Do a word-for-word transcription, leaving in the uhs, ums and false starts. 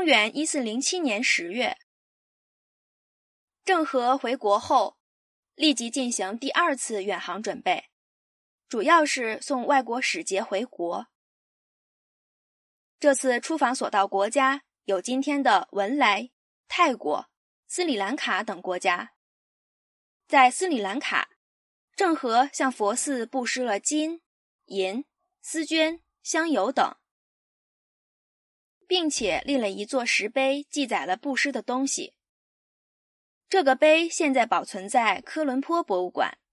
元一四零七年十月，郑和回国后，立即进行第二次远航准备，主要是送外国使节回国。这次出访所到国家有今天的文莱、泰国、斯里兰卡等国家。在斯里兰卡，郑和向佛寺布施了金、银、丝绢、香油等，并且立了一座石碑，记载了布施的东西。这个碑现在保存在科伦坡博物馆。